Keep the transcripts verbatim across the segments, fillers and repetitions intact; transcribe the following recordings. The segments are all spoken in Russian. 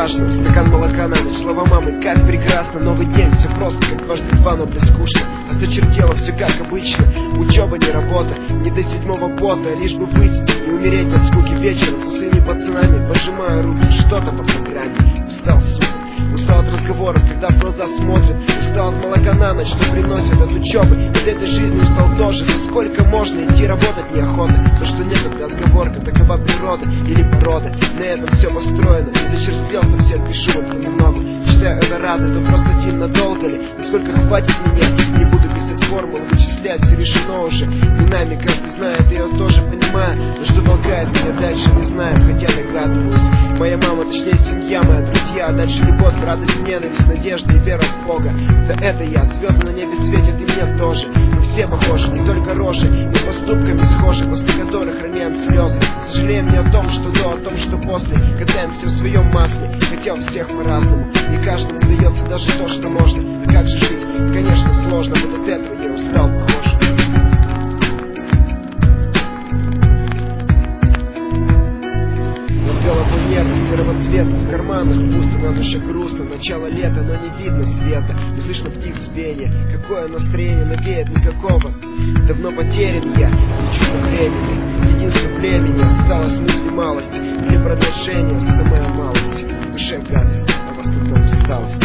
важно. Стакан молока на ночь, слова мамы, как прекрасно. Новый день, все просто, как дважды два, но блин скучно. Осточертело все как обычно. Учеба, не работа, не до седьмого пота. Лишь бы выйти и умереть от скуки вечером со своими пацанами. Пожимаю руки, что-то по программе. Устал, сука, устал от разговоров, когда в глаза смотрят. Устал от молока на ночь, что приносит от учебы. От этой жизни устал тоже. За сколько можно идти работать неохота. То, что некогда отговорка, такова природа или порода. На этом все построено. И зачерствел совсем, пишу вот немного. Считаю это рад, это просто один надолго ли. Насколько хватит меня, не буду писать формулы, вычислять, все решено уже. Не нами, каждый знает, я ее тоже понимаю. Но что толкает меня дальше, не знаю, хотя догадываюсь. Моя мама, точнее семья, мои друзья. Дальше любовь, радость, ненависть, надежда и вера в Бога. Да это я, звезды на небе светят и мне тоже. Мы все похожи, не только рожи, но поступками схожи, после которых роняем слезы. Сожалеем не о том, что до, о том, что после. Катаем все в своем масле, хотя у всех по-разному. Не каждому дается даже то, что можно. А как же жить? Конечно, сложно, вот от этого я устал, похож. Над головой нервы серого цвета, в карманах пусто, на душе грустно. Начало лета, но не видно света, не слышно птиц пения. Какое настроение навеет, никакого. Давно потерян я, не чувство времени. Единство племени, осталось мысли малости. Для продолжения самая малость. В душе гадость, а в основном усталость.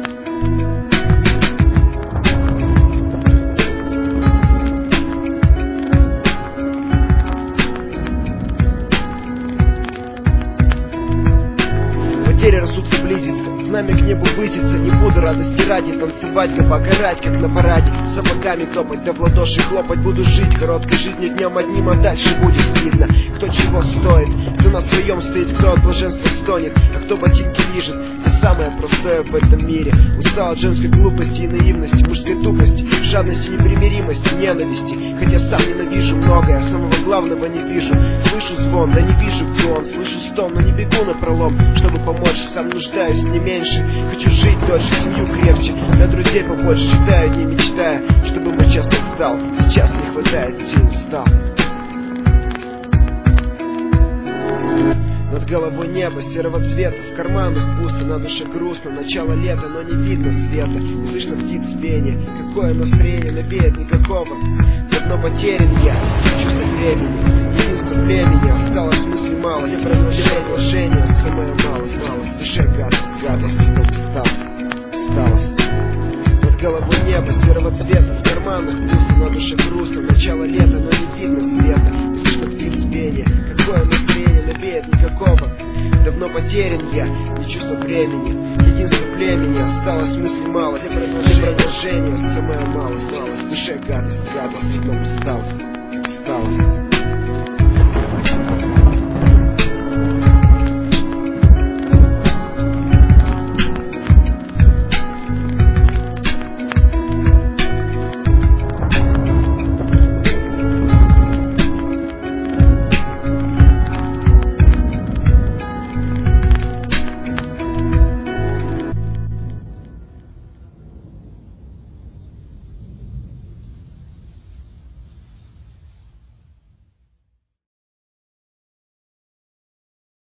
Потеря рассудка близится, знамя к небу высится. Не буду радости ради танцевать, кабака орать, как на параде. Сапогами топать, да в ладоши хлопать. Буду жить короткой жизнью днем одним, а дальше будет видно, кто чего стоит, кто на своем стоит, кто от блаженства стонет, а кто ботинки лижет за самое простое в этом мире. Устал от женской глупости и наивности, мужской тупости, жадности, непримиримости, ненависти. Хотя сам ненавижу многое, а самого главного не вижу. Слышу звон, да не вижу, где он. Слышу стон, но не бегу на пролом, чтобы помочь, сам нуждаюсь не меньше. Хочу жить дольше, семью крепче, на друзей побольше считаю, не мечтая, чтобы бы часто стал. Сейчас не хватает сил, устал. Над головой небо серого цвета, в карманах пусто, на душе грустно. Начало лета, но не видно света, не слышно птиц пения. Какое настроение навеет, никакого. Давно потерян я, чувство времени, единство племени. Осталось мысли мало, для продолжения самая малость, малость. В душе гадость, гадость, но усталость, усталость. Над головой небо серого цвета, в карманах пусто, на душе грустно. Начало лета, но не видно света, не слышно птиц пения. Какое настроение навеет, никакого. Давно потерян я, не чувство времени, единство племени. Осталось мысли мало, для продолжения самая малость, малость. В душе гадость, гадость, но усталость, усталость.